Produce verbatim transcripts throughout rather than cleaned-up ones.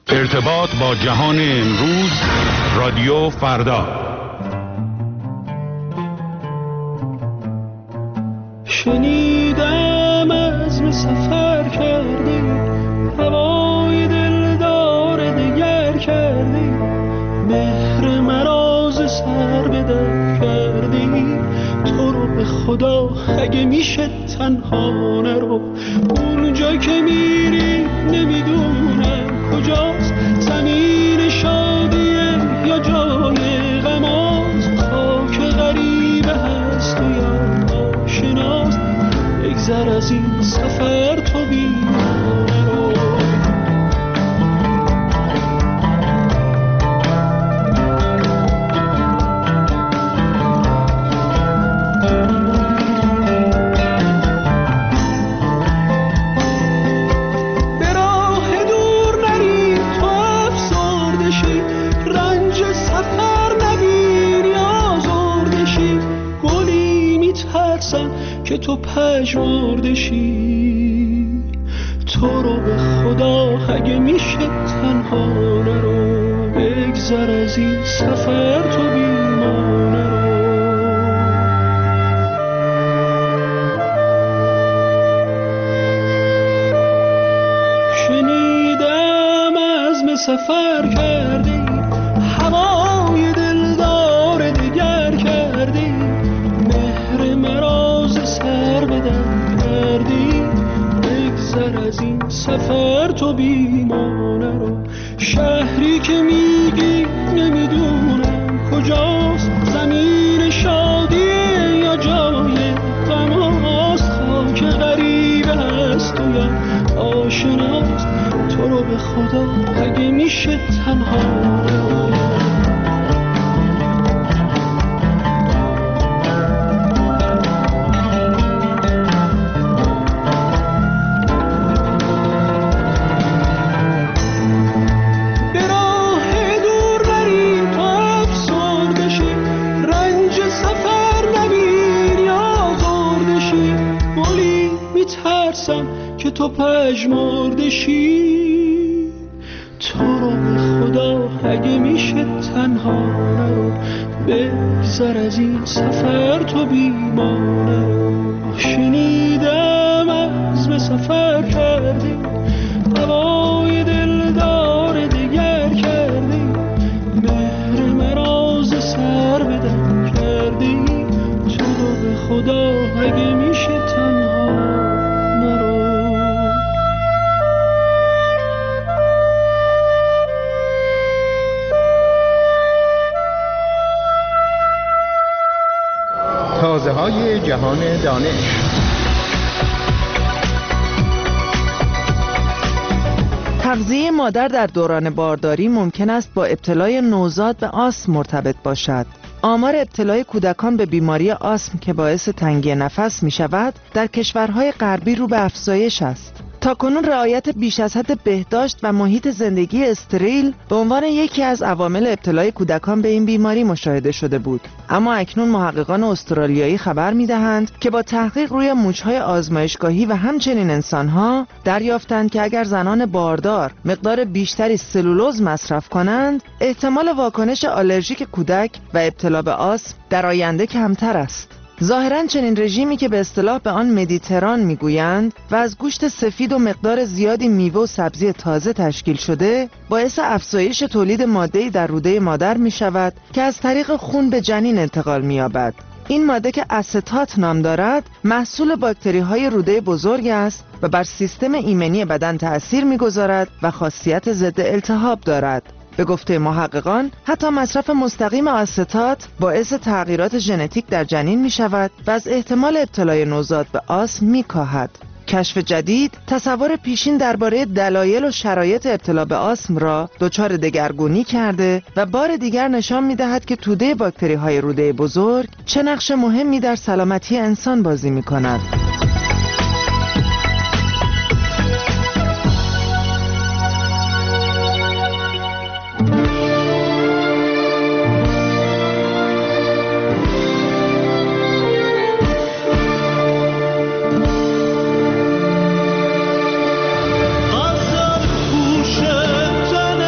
ارتباط با جهان امروز، رادیو فردا. شنیدم عزم سفر کردی، هوای دلدار دگر کردی، مهر مراز سر به در کردی. تو رو به خدا اگه میشه تنها نرو، اونجا که میری نمیدونم کجاست، زمین شادیه یا جای غماست، خاک غریبه هست و یا آشناست. بگذر از این سفر تو بیمانه رو. که تو پژمرده شی، تو رو به خدا اگه میشه تنها نرو، بگذر از این سفر تو بیمانه رو. شنیدم عزم سفر کردی، هوای دلدار دگر کردی، مهر مراز سر بدن کردی. بگذر از این سفر تو بیمانه رو. شهری که میگی نمیدونم کجاست، زمین شادیه یا جای غماست، خاک غریبه هست و یا آشناست. تو رو به خدا اگه میشه تنها نرو. که تو پژمرده شی، تو رو به خدا اگه میشه تنها نرو، بگذر از این سفر تو بیمانه رو. شنیدم عزم سفر کردی، هوای دلدار دگر کردی، مهر مراز سر بدن کردی. تو رو به خدا اگه میشه تنها تازه های جهان دانش. تغذیه مادر در دوران بارداری ممکن است با ابتلای نوزاد به آسم مرتبط باشد. آمار ابتلای کودکان به بیماری آسم که باعث تنگی نفس می شود در کشورهای غربی رو به افزایش است. تاکنون رعایت بیش از حد بهداشت و محیط زندگی استریل به عنوان یکی از عوامل ابتلای کودکان به این بیماری مشاهده شده بود، اما اکنون محققان استرالیایی خبر می‌دهند که با تحقیق روی موش‌های آزمایشگاهی و همچنین انسان‌ها دریافتند که اگر زنان باردار مقدار بیشتری سلولوز مصرف کنند، احتمال واکنش آلرژیک کودک و ابتلا به آسم در آینده کمتر است. ظاهراً چنین رژیمی که به اصطلاح به آن مدیتران میگویند و از گوشت سفید و مقدار زیادی میوه و سبزی تازه تشکیل شده، باعث افزایش تولید ماده‌ای در روده مادر می شود که از طریق خون به جنین انتقال می یابد. این ماده که استات نام دارد، محصول باکتری های روده بزرگ است و بر سیستم ایمنی بدن تأثیر می گذارد و خاصیت ضد التهاب دارد. به گفته محققان، حتی مصرف مستقیم آستات باعث تغییرات ژنتیک در جنین می شود و از احتمال ابتلای نوزاد به آسم می کاهد. کشف جدید تصور پیشین درباره دلایل و شرایط ابتلا به آسم را دچار دگرگونی کرده و بار دیگر نشان می دهد که توده باکتری های روده بزرگ چه نقش مهمی در سلامتی انسان بازی می کند. تن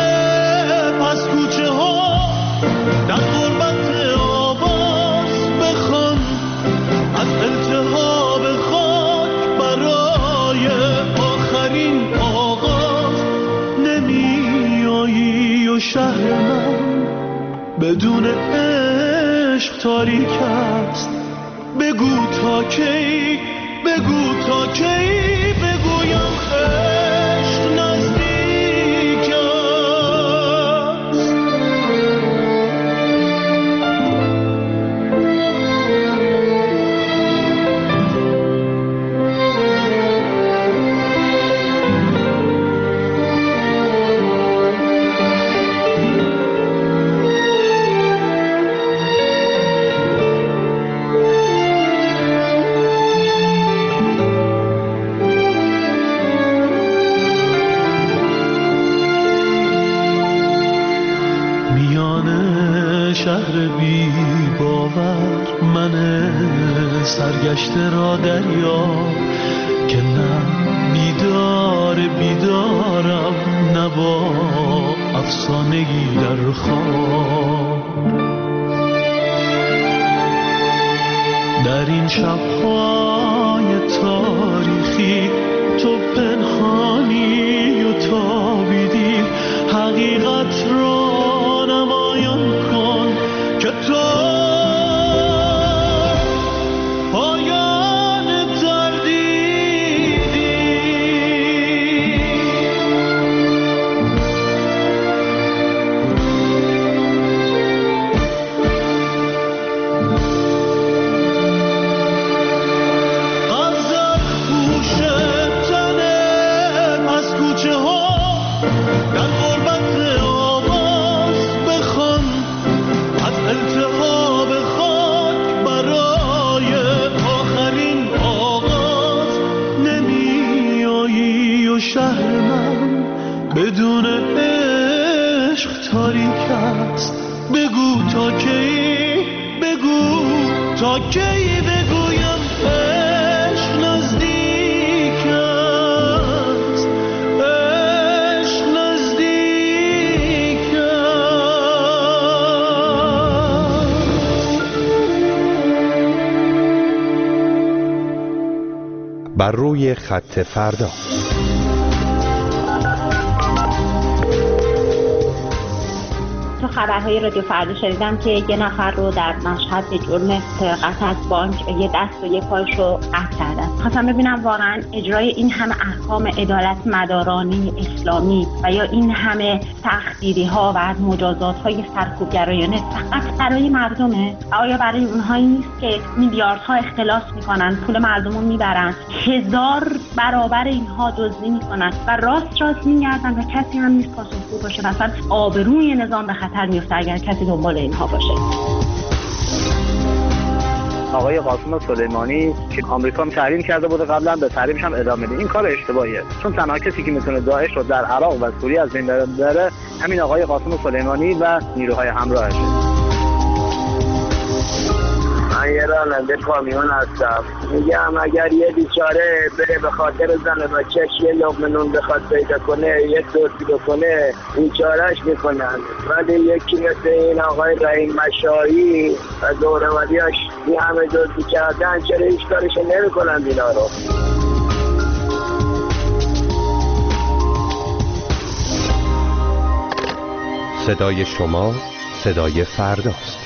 شهر من بدون عشق تاریک است. بگو تا کی، بگو تا کی بگویم عشق نزدیک است. شهر بی باور من سرگشته را دریا که نه بیدار بیدارم نه با افسانگی در خواب. در این شب‌های تاریخی تو پنهانی و تابیدی، حقیقت را نمایان کن که تو پایان دردیدی. غمزه خوش تنه از کوچه ها در غربت آواز بخوان، از التهاب خاک برای آخرین آغاز نمی آیی و شهر من بدون عشق تاریک است. بگو تا کی، بگو تا کی بگویم عشق نزدیک است، عشق نزدیک است. بر روی خط فردا. تو خبرهای رادیو فردا شنیدم که یه نفر رو در مشهد به جرم سرقت از بانک یه دست و یه پایشو قطع کردن. خواستم ببینم واقعا اجرای این همه احکام عدالت مدارانی اسلامی و یا این همه تخدیری ها و مجازات های سرکوبگرایانه فقط برای مردمه؟ آیا برای اونهایی نیست که میلیاردها اختلاس میکنن، پول مردم رو میبرن، هزار برابر اینها دزدی میکنن و راست راست میگردن و کسی هم نیست پاسخگو باشه؟ مثلا آبروی نظام به خطر میفته اگر کسی دنبال اینها باشه. آقای قاسم سلیمانی که آمریکا تحریم کرده بوده قبلا، به تحریمش هم ادامه میده. این کار اشتباهیه، چون تنها کسی که میتونه داعش رو در عراق و سوریه از بین ببره همین آقای قاسم سلیمانی و نیروهای همراهشه. من یه راننده کامیون هستم. میگم اگر یه بیچاره بره به خاطر زن و بچه‌ش یه لقمه نون بخواد پیدا کنه، یه دزدی بکنه، بیچارهش میکنن. ولی یکی مثل این آقای رحیم مشایی و دوره‌وریاش این همه دزدی کردن، چرا هیچ کارش نمیکنن اینا رو؟ صدای شما صدای فرداست.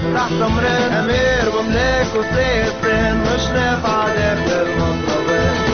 راح تمرين أمير وملك وسيسين مش نافع داخل المطربين.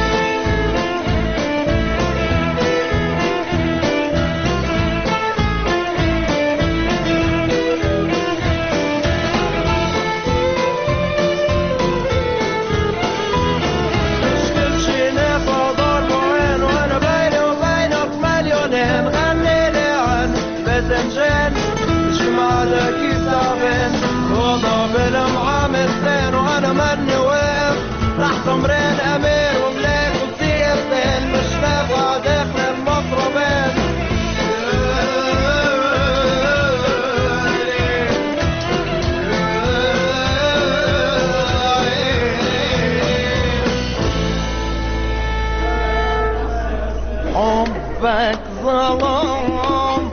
تمرين أمير وملك وسيسين مش نافع داخل المطربين. حبك ظلام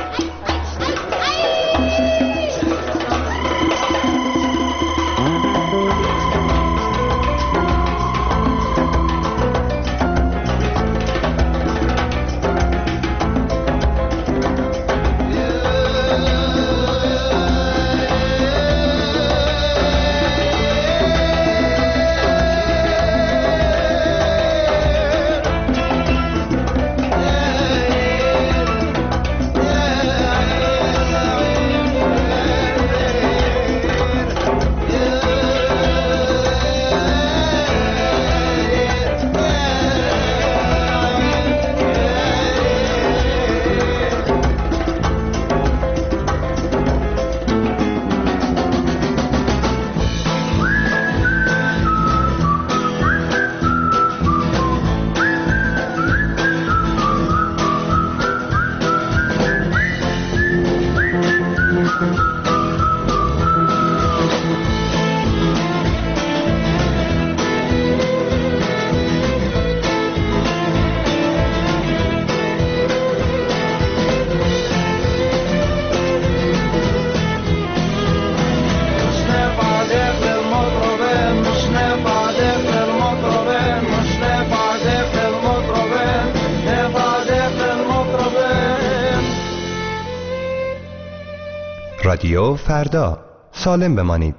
رادیو فردا، سالم بمانید.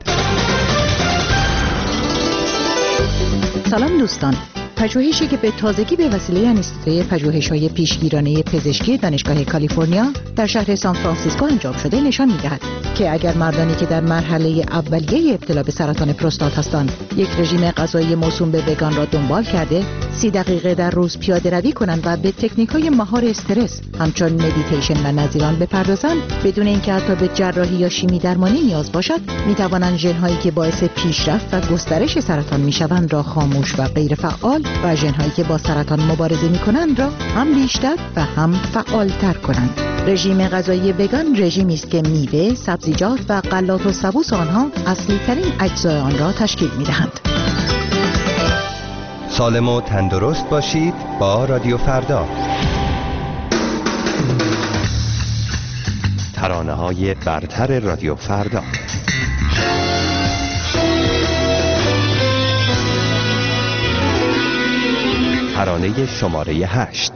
سلام دوستان، پژوهشی که به تازگی به وسیله انستیتوی پژوهش‌های پیشگیرانه پزشکی دانشگاه کالیفرنیا در شهر سان فرانسیسکو انجام شده نشان می‌دهد که اگر مردانی که در مرحله اولیه ابتلا به سرطان پروستات هستند یک رژیم غذایی موسوم به وگان را دنبال کرده، سی دقیقه در روز پیاده روی کنند و به تکنیک‌های مهار استرس همچون مدیتیشن و نظیران بپردازند، بدون اینکه حتی به جراحی یا شیمی درمانی نیاز باشد، می‌توانند ژن‌هایی که باعث پیشرفت و گسترش سرطان می‌شوند را خاموش و غیر فعال و ژن‌هایی که با سرطان مبارزه می‌کنند را هم بیشتر و هم فعال‌تر کنند. رژیم غذایی وگان رژیمی است که میوه، سبزیجات و غلات و سبوس آنها اصلی‌ترین اجزای آن را تشکیل می‌دهند. سالم و تندرست باشید با رادیو فردا. ترانه‌های برتر رادیو فردا. ترانه شماره هشت.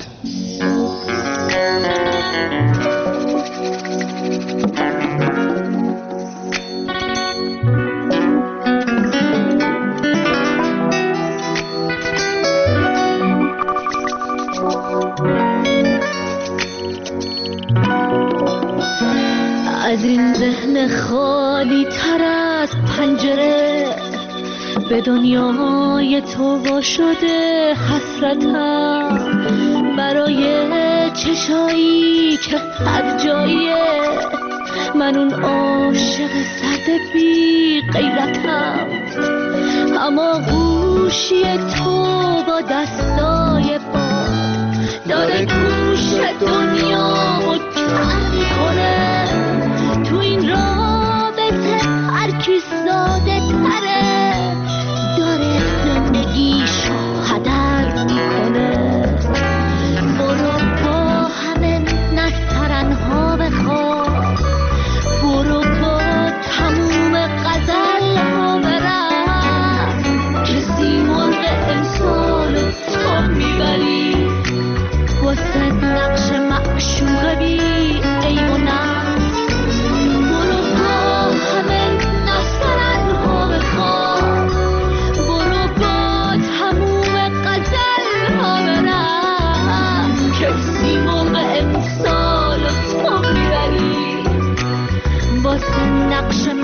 از این ذهن خالی تر از پنجره به دنیای تو وا شده حسرتم، برای چشایی که هر جاییه من اون عاشق سرد بی غیرتم، اما گوشی تو با دستای باد داره گوش دنیا رو کم میکنه، تو این رابطه هر کی ساده تره داره زندگیشو هدر میکنه، برو با همه نسترنها بخواب، برو با تموم غزل ها برم، کسی مرغ انسانو تو میبری واسه نقش معشوق بی عیب و نقص،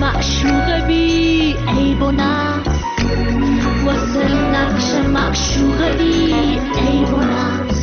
معشوق بی عیب و نقص، واسه نقش معشوق بی عیب و نقص.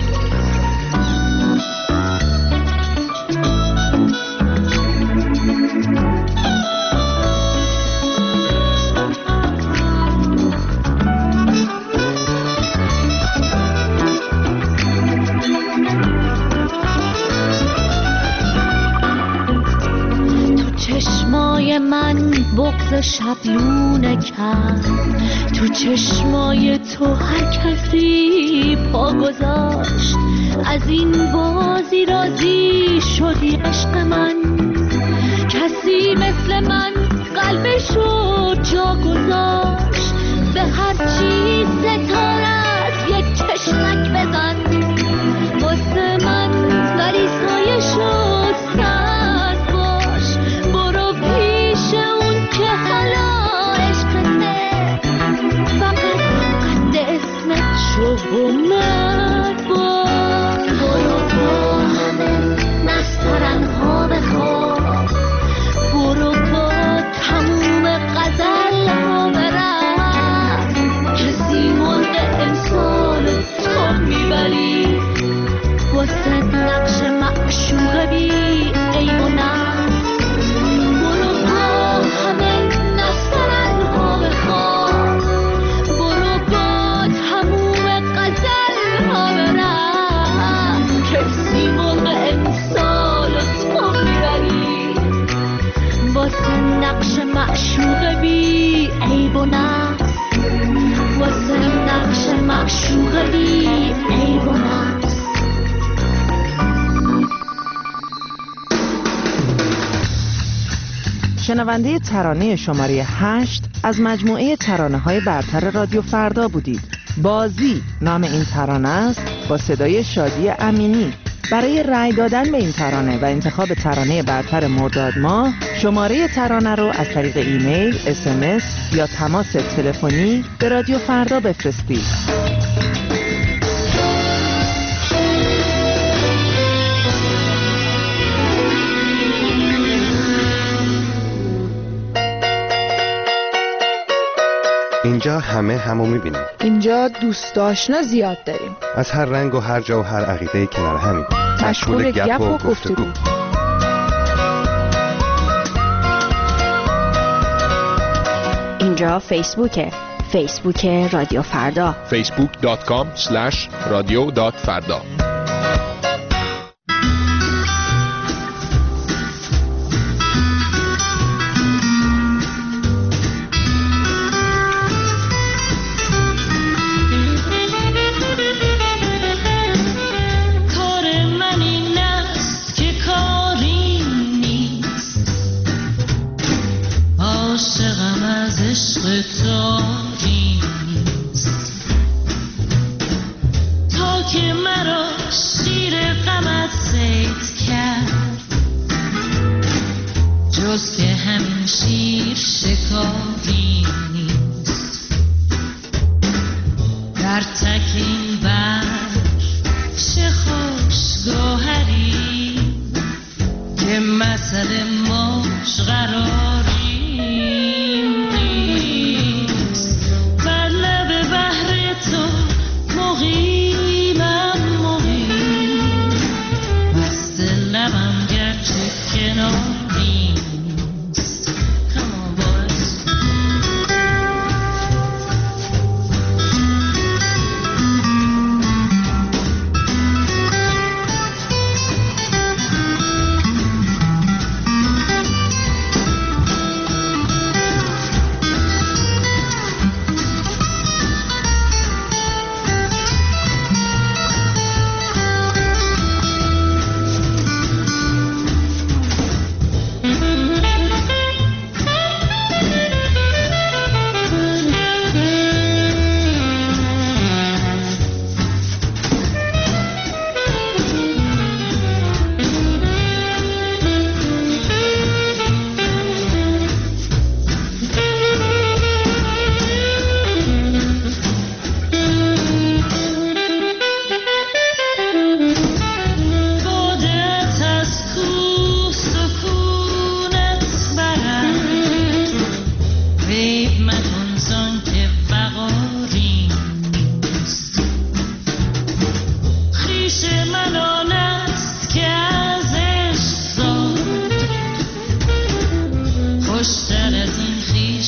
من بغض شبلونه کرد، تو چشمای تو هر کسی پا گذاشت، از این بازی راضی شدی عشق من، کسی مثل من قلبشو جا گذاشت، به هر چی ستارت یک چشمک بزن واسه من، ولی سایشو سرد باش، برو پیش اون که حالا عشقته، فقط قد اسمت شو و مرد باش، برو با همه نسترن ها بخواب، برو با تموم غزل ها برم، کسی مرد امسال تو میبری واسه نقش معشوق بی عیب و نقص، برو با همه نسترن ها بخواب، برو با تموم غزل ها برم، کسی مرد امسال تو میبری واسه نقش معشوق بی عیب و نقص، واسه نقش معشوق بی عیب و نقص. شنونده ترانه شماره هشت از مجموعه ترانه‌های برتر رادیو فردا بودید. بازی نام این ترانه است با صدای شادی امینی. برای رأی دادن به این ترانه و انتخاب ترانه برتر مرداد ماه، شماره ترانه رو از طریق ایمیل، اس ام اس یا تماس تلفنی به رادیو فردا بفرستید. اینجا همه همو میبینیم. اینجا دوست آشنا زیاد داریم. از هر رنگ و هر جا و هر عقیده کنار همیم. مشغول گپ و گفتگو. اینجا فیسبوکه. فیسبوک رادیو فردا. فیسبوک دات کام اسلش رادیو دات فردا.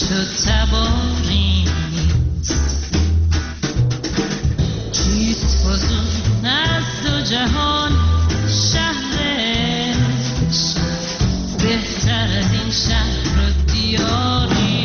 تو تباری چی فزون از دو جهان شهرش بهتر از این شهر و دیاری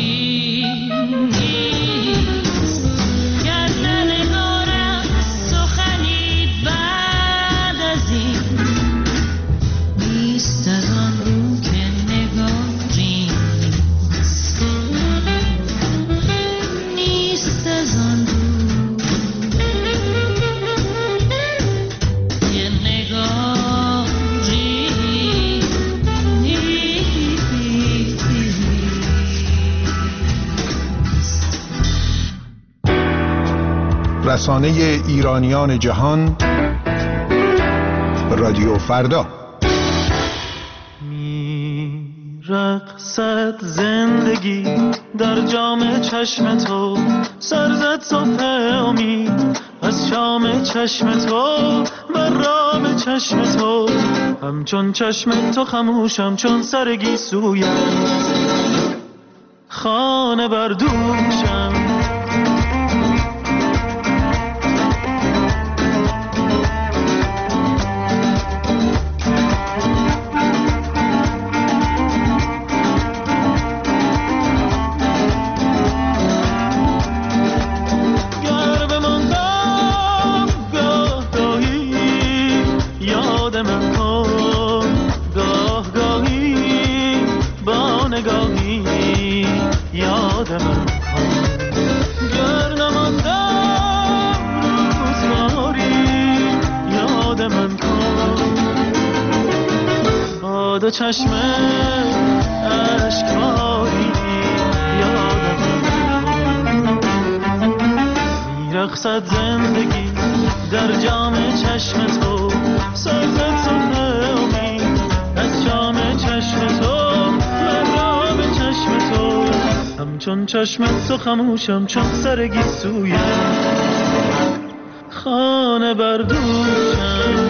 رسانه ایرانیان جهان رادیو فردا. رقصد زندگی در جام چشم تو، سرزد صبح امید از شام چشم تو، بر رام چشم تو، همچون چشم تو خموشم چون سر گیسویم، خانه بردوشم. دو چشم اشکاری یادم میرقصد زندگی در جام چشم تو، سرزد صبح امید از جام چشم تو، مرام چشم تو، همچون چشم تو خموشم چون سر گیسویم، خانه بردوشم.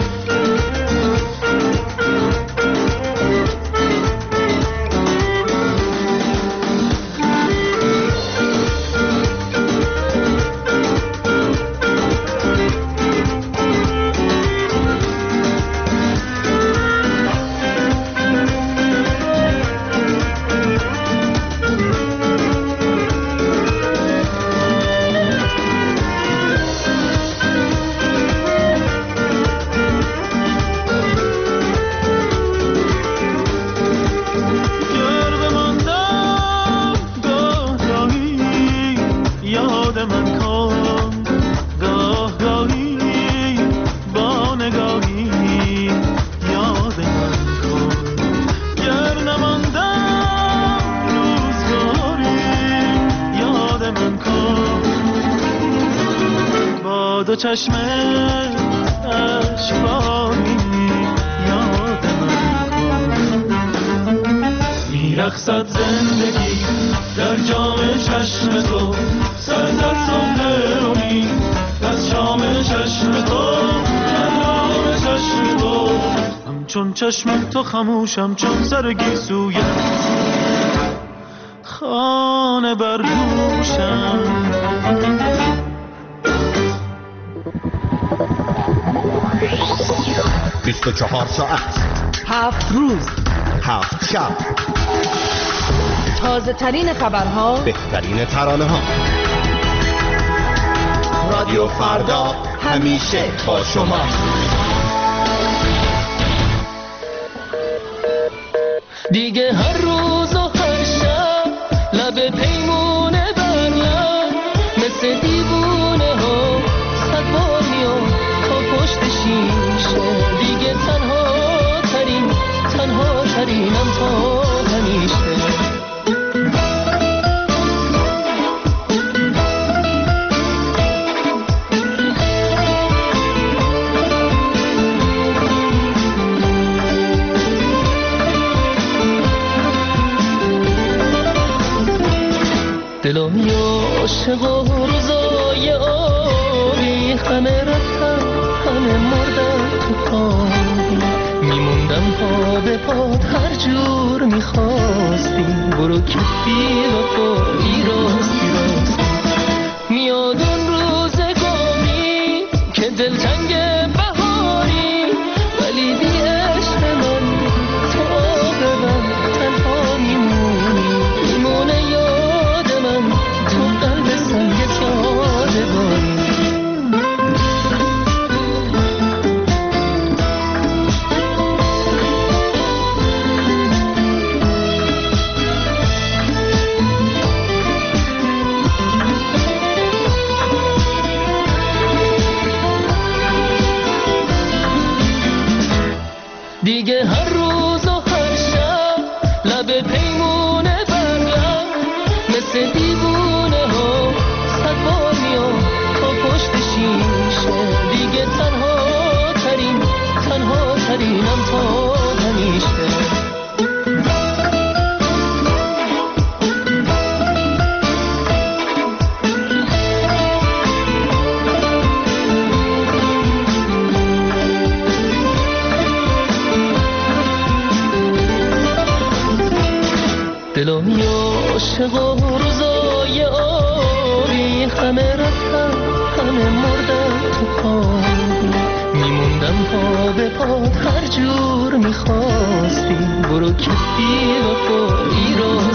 دو چشم اشکانی یادم میرقصد زندگی در جام چشم تو، سرزد صبح امید از شام چشم تو، مرام چشم تو، همچون چشم تو خموشم چون سر گیسویم، خانه بردوشم. بیست و چهار ساعت، هفت روز، هفت شب، تازه ترین خبرها، بهترین ترانه ها. رادیو فردا همیشه با شما. دیگه هر روز و هر شب لب پیمونه بر لب، مثل دیوونه ها صد بار میام تا پشت شیشه، دیگه تنها ترین تنها ترینم تا همیشه. دلم عاشق و روزای آبی، همه رفتن همه مردن تو پای، میموندم پا به پاد هر جور میخواستی، برو که بی وفایی راستی راستی میاد اون روزگاری که دلتنگ بهاری ولی بی عشق من تو به من تنها میمونی میمونه یاد من تو قلب سنگت یادگاری دیگه هر روز و هر شب لب پیمونه برگم مثل دیوونه ها صد بار میام تا پشت شیشه دیگه تنها ترین تنها ترینم تا همیشه دلم عاشق و روزای آبی همه رفتن همه مردن تو خوابی میموندم پا به پا هر جور میخواستی برو که بی وفایی رو